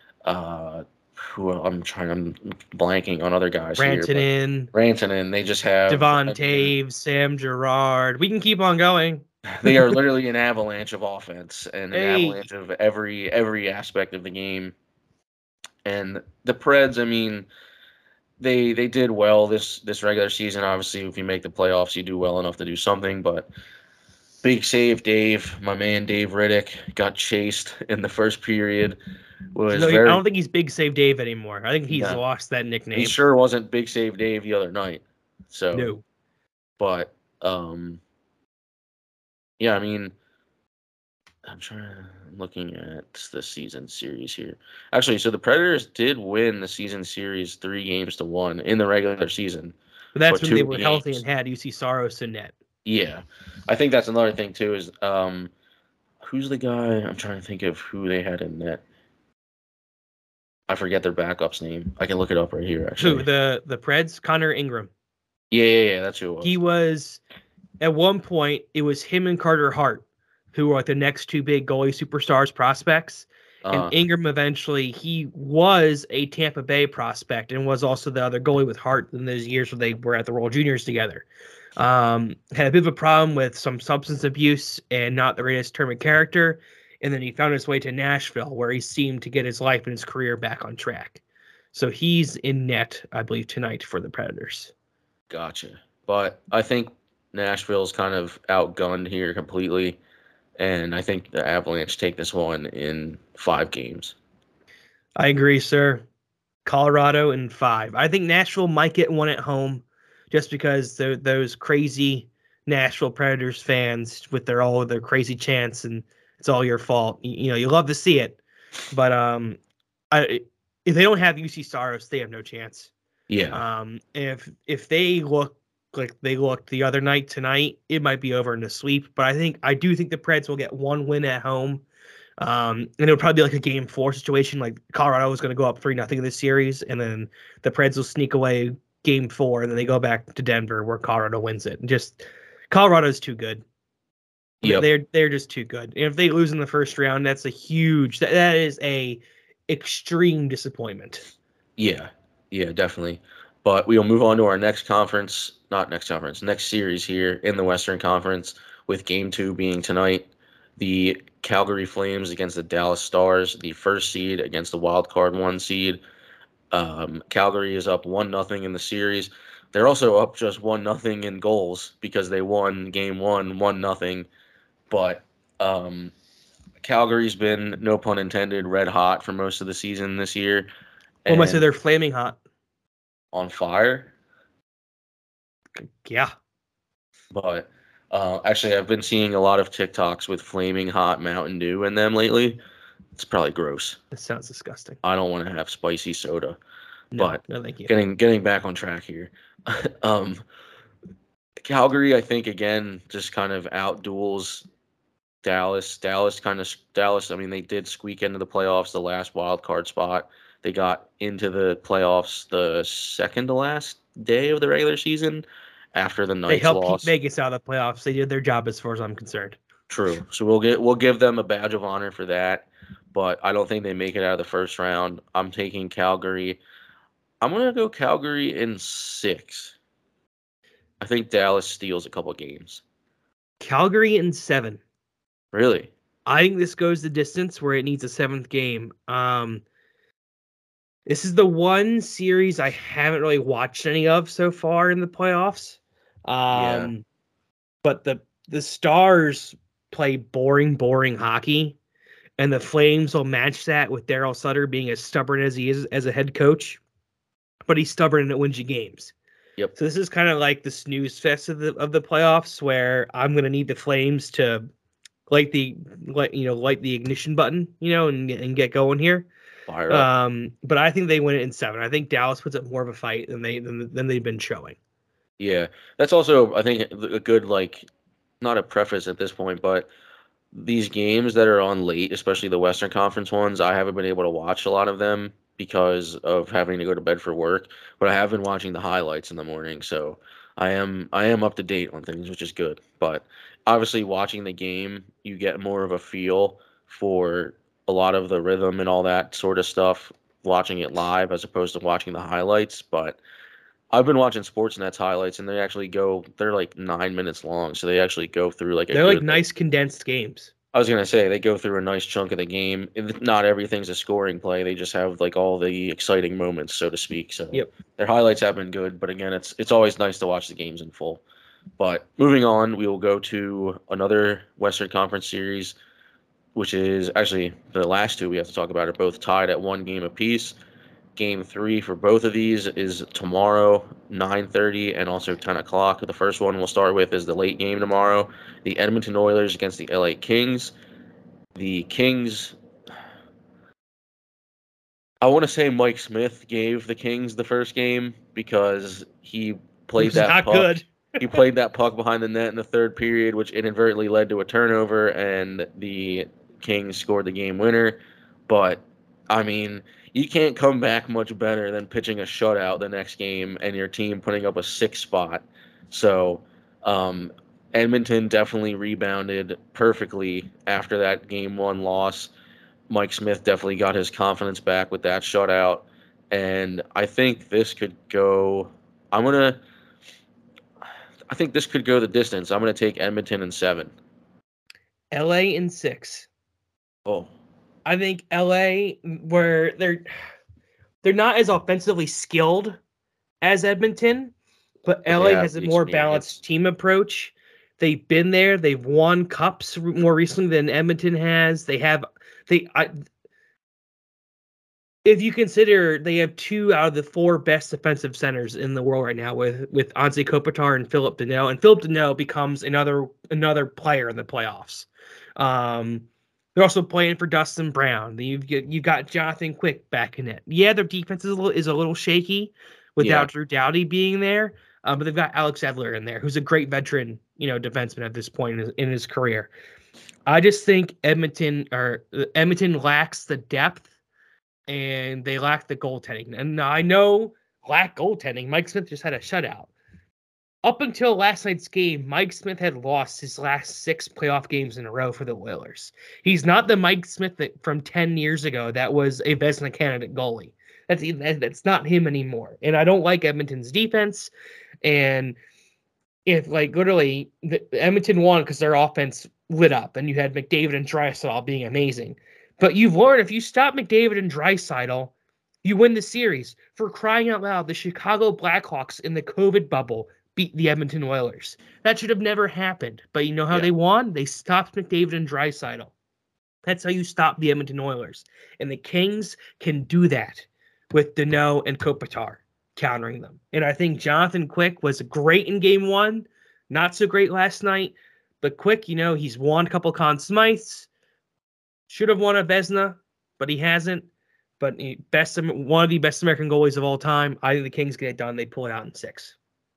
I'm blanking on other guys Rantanen. They just have Devon Taves, Sam Girard. We can keep on going. They are literally an avalanche of offense and an Hey. avalanche of every aspect of the game. And the Preds, I mean, they did well this regular season. Obviously, if you make the playoffs, you do well enough to do something. But big save, Dave, my man Dave Riddick, got chased in the first period. I I don't think he's Big Save Dave anymore. I think he's lost that nickname. He sure wasn't Big Save Dave the other night. So no. But yeah, I mean, I'm looking at the season series here. Actually, so the Predators did win the season series 3-1 in the regular season. But that's when they were healthy and had UC Saros in net. Yeah. I think that's another thing too is who's the guy? I'm trying to think of who they had in net. I forget their backup's name. I can look it up right here, actually. Who, the Preds? Connor Ingram. Yeah, that's who it was. He was, at one point, it was him and Carter Hart, who were like the next two big goalie superstars prospects. And Ingram eventually, he was a Tampa Bay prospect and was also the other goalie with Hart in those years when they were at the World Juniors together. Had a bit of a problem with some substance abuse and not the greatest term of character. And then he found his way to Nashville, where he seemed to get his life and his career back on track. So he's in net, I believe, tonight for the Predators. Gotcha. But I think Nashville's kind of outgunned here completely. And I think the Avalanche take this one in 5 games. I agree, sir. Colorado in 5. I think Nashville might get one at home just because those crazy Nashville Predators fans with all their crazy chants and it's all your fault. You love to see it. But if they don't have UC Saros, they have no chance. Yeah. If they look like they looked the other night tonight, it might be over in a sweep. But I do think the Preds will get one win at home. And it'll probably be like a game 4 situation. Like Colorado is going to go up 3-0 in this series, and then the Preds will sneak away game 4, and then they go back to Denver where Colorado wins it. And just Colorado's too good. Yeah, they're just too good. And if they lose in the first round, that's a huge. That is a extreme disappointment. Yeah, definitely. But we'll move on to our next series here in the Western Conference, with Game 2 being tonight. The Calgary Flames against the Dallas Stars, the first seed against the wild card 1 seed. Calgary is up 1-0 in the series. They're also up just 1-0 in goals because they won Game 1 1-0. But Calgary's been, no pun intended, red hot for most of the season this year. Well, I might say they're flaming hot. On fire? Yeah. But actually, I've been seeing a lot of TikToks with flaming hot Mountain Dew in them lately. It's probably gross. That sounds disgusting. I don't want to have spicy soda. No, thank you. Getting back on track here. Calgary, I think, again, just kind of outduels Dallas. Dallas, I mean, they did squeak into the playoffs the last wild card spot. They got into the playoffs the second to last day of the regular season after the Knights lost. They helped keep Vegas out of the playoffs. They did their job as far as I'm concerned. True. So we'll give them a badge of honor for that, but I don't think they make it out of the first round. I'm taking Calgary. I'm going to go Calgary in 6. I think Dallas steals a couple games. Calgary in 7. Really? I think this goes the distance where it needs a 7th game. This is the one series I haven't really watched any of so far in the playoffs. But the Stars play boring hockey, and the Flames will match that with Daryl Sutter being as stubborn as he is as a head coach. But he's stubborn and it wins you games. Yep. So this is kind of like the snooze fest of the playoffs, where I'm going to need the Flames to light the ignition button, and get going here. Fire up. But I think they win it in 7. I think Dallas puts up more of a fight than they've been showing. Yeah, that's also, I think, a good, not a preface at this point, but these games that are on late, especially the Western Conference ones, I haven't been able to watch a lot of them because of having to go to bed for work, but I have been watching the highlights in the morning, so I am up to date on things, which is good. But obviously watching the game, you get more of a feel for a lot of the rhythm and all that sort of stuff watching it live as opposed to watching the highlights. But I've been watching Sportsnet's highlights, and they're like 9 minutes long, so they actually go through like They're like nice condensed games. I was gonna say they go through a nice chunk of the game. Not everything's a scoring play. They just have like all the exciting moments, so to speak. So Yep. Their highlights have been good, but again, it's always nice to watch the games in full. But moving on, we will go to another Western Conference series, which is actually the last two we have to talk about are both tied at 1 game apiece. Game 3 for both of these is tomorrow, 9:30 and also 10 o'clock. The first one we'll start with is the late game tomorrow, the Edmonton Oilers against the LA Kings. The Kings, I want to say Mike Smith gave the Kings the first game because he played that puck. Good. He played that puck behind the net in the third period, which inadvertently led to a turnover, and the Kings scored the game winner. But, I mean, you can't come back much better than pitching a shutout the next game and your team putting up a 6 spot. So Edmonton definitely rebounded perfectly after that Game 1 loss. Mike Smith definitely got his confidence back with that shutout. And I think this could go – I think this could go the distance. I'm going to take Edmonton in 7. LA in 6. Oh. I think LA, where they're not as offensively skilled as Edmonton, but LA has a more balanced team approach. They've been there. They've won cups more recently than Edmonton has. If you consider they have 2 out of the 4 best defensive centers in the world right now with Anze Kopitar and Phillip Danault, and Phillip Danault becomes another player in the playoffs. They're also playing for Dustin Brown. You've got Jonathan Quick back in it. Yeah, their defense is a little shaky without Drew Doughty being there, but they've got Alex Edler in there, who's a great veteran, defenseman at this point in his career. I just think Edmonton lacks the depth, and they lack the goaltending. And I know lack goaltending. Mike Smith just had a shutout. Up until last night's game, Mike Smith had lost his last 6 playoff games in a row for the Oilers. He's not the Mike Smith from 10 years ago that was a Vezina candidate goalie. That's not him anymore. And I don't like Edmonton's defense. And if literally Edmonton won because their offense lit up and you had McDavid and Draisaitl being amazing. But you've learned if you stop McDavid and Draisaitl, you win the series. For crying out loud, the Chicago Blackhawks in the COVID bubble beat the Edmonton Oilers. That should have never happened. But you know how they won? They stopped McDavid and Draisaitl. That's how you stop the Edmonton Oilers. And the Kings can do that with Danault and Kopitar countering them. And I think Jonathan Quick was great in Game 1. Not so great last night. But Quick, he's won a couple Conn Smythes. Should have won a Vezina, but he hasn't. But one of the best American goalies of all time. I think the Kings get it done. They pull it out in 6.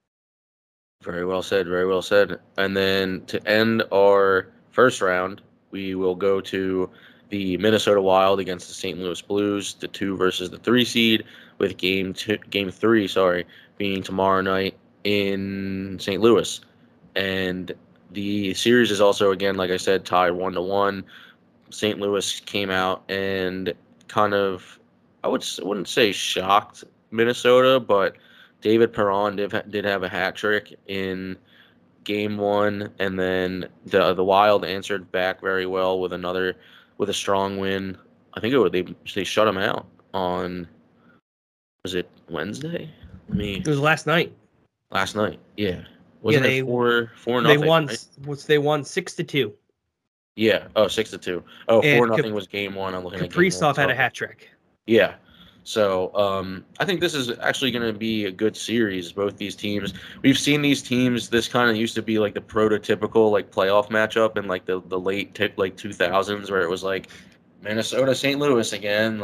Very well said. Very well said. And then to end our first round, we will go to the Minnesota Wild against the St. Louis Blues, the 2 versus the 3 seed, with game 3, being tomorrow night in St. Louis. And the series is also, again, like I said, tied 1-1. St. Louis came out and kind of, I wouldn't say shocked Minnesota, but David Perron did have a hat trick in Game 1, and then the Wild answered back very well with a strong win. I think they shut him out on, was it Wednesday? It was last night. Last night, yeah. Wasn't it 4-0? They won. Right? They won 6-2. Yeah. Oh, 6-2. Oh, 4-0 was Game 1. I'm looking at Kaprizov had a hat trick. Yeah. So I think this is actually going to be a good series. Both these teams, we've seen these teams. This kind of used to be like the prototypical playoff matchup in the late 2000s, where it was like Minnesota, St. Louis again.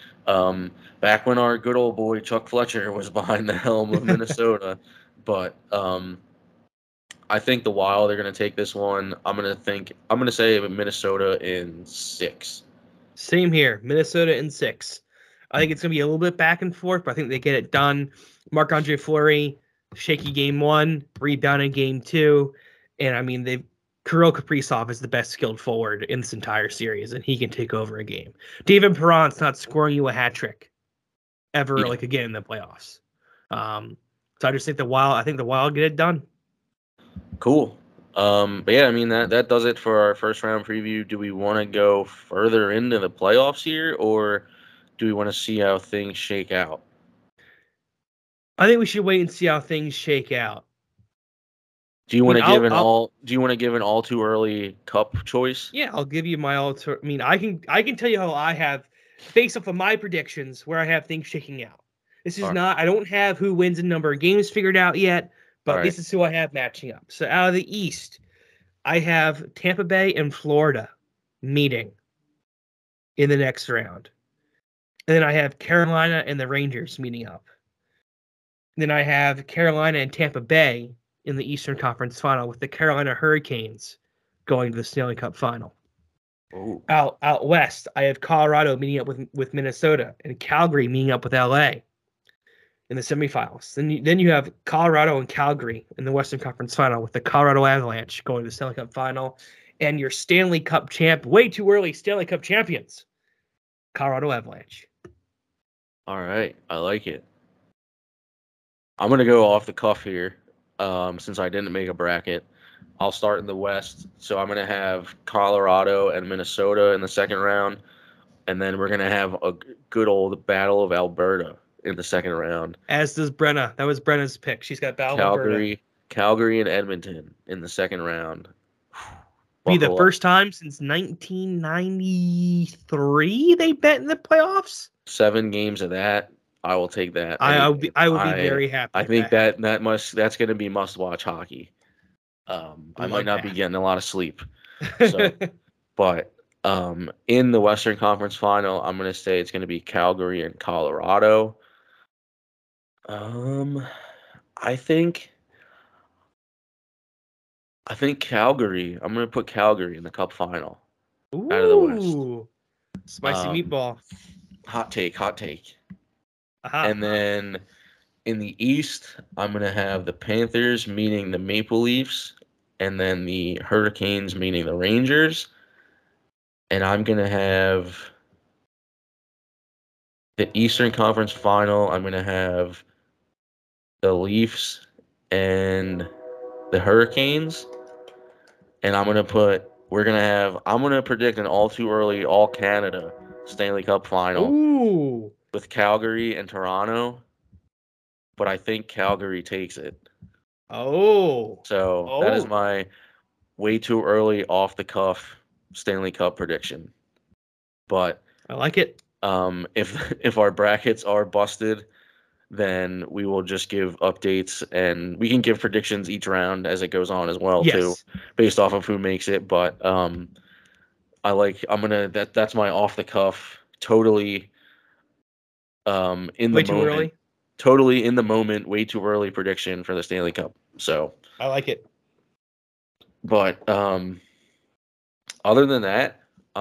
Back when our good old boy Chuck Fletcher was behind the helm of Minnesota. But I think the Wild are going to take this one. I'm going to say Minnesota in 6. Same here, Minnesota in 6. I think it's going to be a little bit back and forth, but I think they get it done. Marc-Andre Fleury, shaky Game 1, rebound in Game 2. And, Kirill Kaprizov is the best skilled forward in this entire series, and he can take over a game. David Perron's not scoring you a hat trick ever, again in the playoffs. So So I just think the Wild get it done. Cool. But yeah, I mean that does it for our first round preview. Do we want to go further into the playoffs here, or do we want to see how things shake out? I think we should wait and see how things shake out. Do you want to give an all too early cup choice? Yeah, I'll give you my alter. I mean, I can tell you how I have, based off of my predictions, where I have things shaking out. This is not. I don't have who wins a number of games figured out yet, but this is who I have matching up. So out of the East, I have Tampa Bay and Florida meeting in the next round, and then I have Carolina and the Rangers meeting up. And then I have Carolina and Tampa Bay in the Eastern Conference Final, with the Carolina Hurricanes going to the Stanley Cup Final. Ooh. Out west, I have Colorado meeting up with Minnesota and Calgary meeting up with LA in the semifinals. Then you have Colorado and Calgary in the Western Conference Final, with the Colorado Avalanche going to the Stanley Cup Final, and your Stanley Cup way too early Stanley Cup champions, Colorado Avalanche. All right, I like it. I'm gonna go off the cuff here. Since I didn't make a bracket, I'll start in the West. So I'm going to have Colorado and Minnesota in the second round. And then we're going to have a good old Battle of Alberta in the second round. As does Brenna. That was Brenna's pick. She's got Battle of Alberta. Calgary and Edmonton in the second round. Be the first time since 1993 they bet in the playoffs. 7 games of that. I will take that. I would be very happy. I think that's going to be must-watch hockey. I might not be getting a lot of sleep. So, but in the Western Conference Final, I'm going to say it's going to be Calgary and Colorado. I think Calgary. I'm going to put Calgary in the Cup Final. Ooh, out of the West. Spicy meatball. Hot take. Uh-huh. And then in the East, I'm going to have the Panthers meeting the Maple Leafs, and then the Hurricanes meeting the Rangers. And I'm going to have the Eastern Conference Final. I'm going to have the Leafs and the Hurricanes. And I'm going to predict an all too early All Canada Stanley Cup Final. Ooh. With Calgary and Toronto, but I think Calgary takes it. So that is my way too early off the cuff Stanley Cup prediction. But I like it. If our brackets are busted, then we will just give updates, and we can give predictions each round as it goes on as well too, based off of who makes it. But that's my off the cuff, totally totally in the moment, way too early prediction for the Stanley Cup. So I like it. But other than that,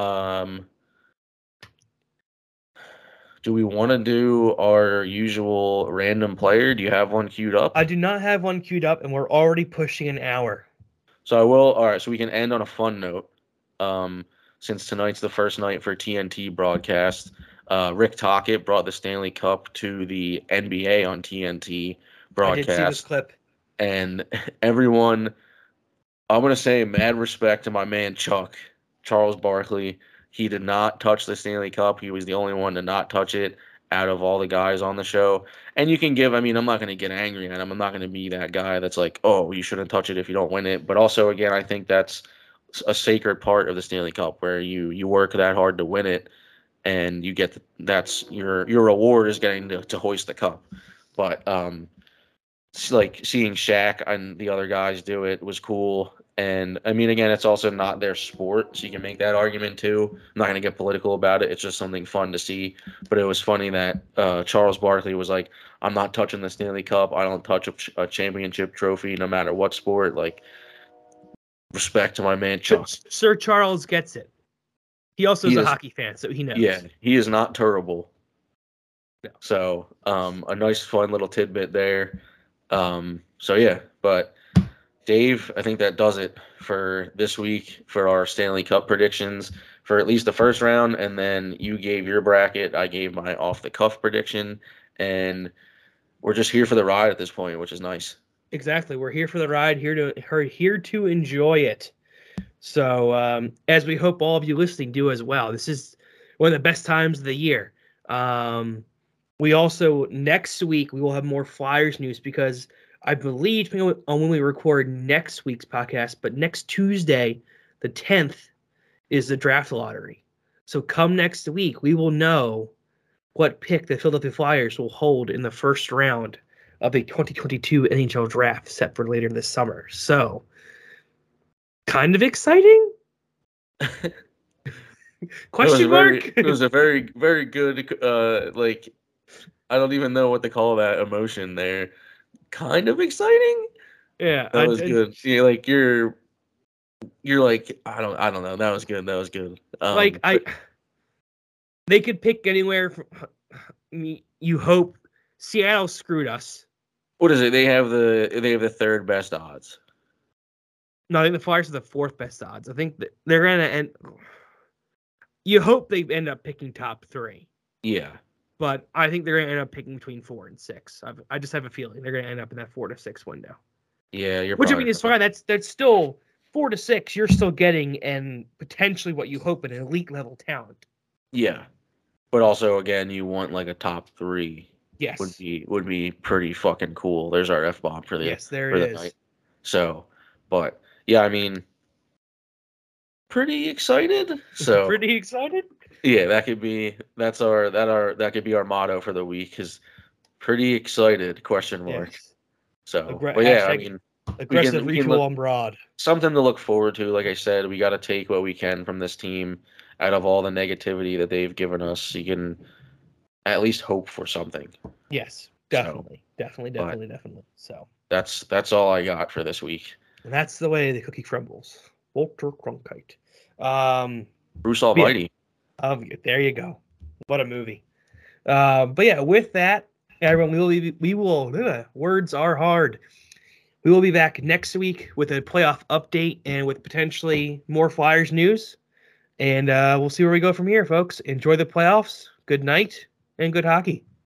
do we want to do our usual random player? Do you have one queued up? I do not have one queued up, and we're already pushing an hour. So I will. All right, so we can end on a fun note. Since tonight's the first night for TNT broadcast, Rick Tocchet brought the Stanley Cup to the NBA on TNT broadcast. I did see this clip. And everyone, I'm going to say mad respect to my man Charles Barkley. He did not touch the Stanley Cup. He was the only one to not touch it out of all the guys on the show. And you can I'm not going to get angry at him. I'm not going to be that guy that's like, oh, you shouldn't touch it if you don't win it. But also, again, I think that's a sacred part of the Stanley Cup, where you work that hard to win it, and you get that's your reward is getting to hoist the cup. But like seeing Shaq and the other guys do it was cool. And I mean, again, it's also not their sport, so you can make that argument too. I'm not going to get political about it. It's just something fun to see. But it was funny that Charles Barkley was like, I'm not touching the Stanley Cup. I don't touch a championship trophy, no matter what sport. Like, respect to my man Chuck. Sir Charles gets it. He also is a hockey fan, so he knows. Yeah, he is not terrible. No. So, a nice, fun little tidbit there. So yeah, but Dave, I think that does it for this week for our Stanley Cup predictions for at least the first round. And then you gave your bracket. I gave my off the cuff prediction. And we're just here for the ride at this point, which is nice. Exactly. We're here for the ride, here to enjoy it. So as we hope all of you listening do as well. This is one of the best times of the year. We also, next week, we will have more Flyers news because I believe, depending on when we record next week's podcast, but next Tuesday, the 10th, is the draft lottery. So come next week, we will know what pick the Philadelphia Flyers will hold in the first round of the 2022 NHL draft set for later this summer. So, kind of exciting? Question mark? It was a very, very good, I don't even know what to call that emotion there. Kind of exciting? Yeah. That was good. Yeah, like you're like, I don't know. That was good. They could pick anywhere from, you hope. Seattle screwed us. What is it? They have the third best odds. No, I think the Flyers are the fourth best odds. I think that they're gonna end. You hope they end up picking top 3. Yeah, but I think they're gonna end up picking between 4 and 6. I just have a feeling they're gonna end up in that 4 to 6 window. Yeah, which I mean is fine. That's still 4 to 6. You're still getting and potentially what you hope an elite level talent. Yeah, but also again, you want like a top 3. Yes, would be pretty fucking cool. There's our F-bomb for the there it is. Night. So, but yeah, I mean, pretty excited. So pretty excited. Yeah, that could be that could be our motto for the week. Is pretty excited? ? Yes. So, but yeah, I mean, aggressive retool on Broad. Something to look forward to. Like I said, we got to take what we can from this team out of all the negativity that they've given us. You can at least hope for something. Yes, definitely. So that's all I got for this week. And that's the way the cookie crumbles. Walter Cronkite. Bruce Almighty. Yeah. There you go. What a movie. But yeah, with that, everyone, we will words are hard. We will be back next week with a playoff update and with potentially more Flyers news. And we'll see where we go from here, folks. Enjoy the playoffs. Good night and good hockey.